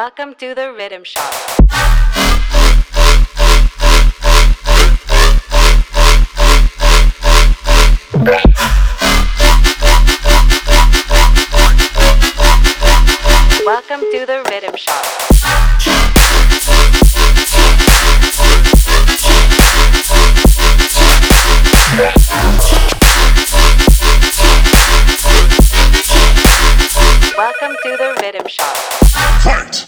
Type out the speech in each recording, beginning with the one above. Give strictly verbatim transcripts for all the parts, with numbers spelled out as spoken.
Welcome to the Rhythm Shop. Welcome to the Rhythm Shop. Welcome to the Rhythm Shop. Fight!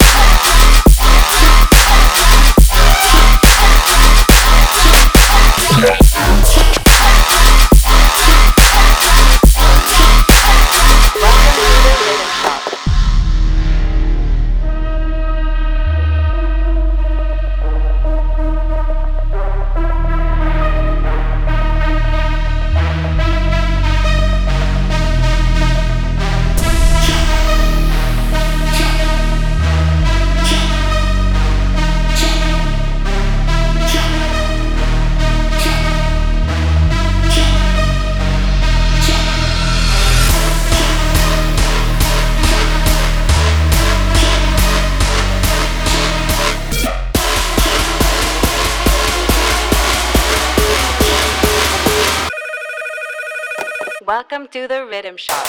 Welcome to the Rhythm Shop.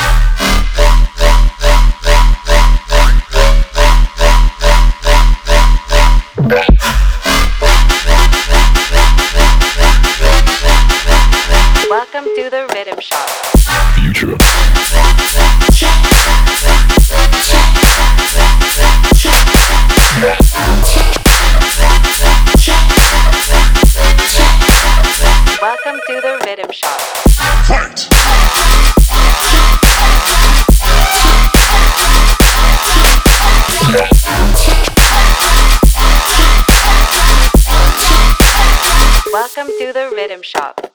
Welcome to the Rhythm Shop. Future. Welcome to the Rhythm Shop. Fight! Welcome to the Rhythm Shop.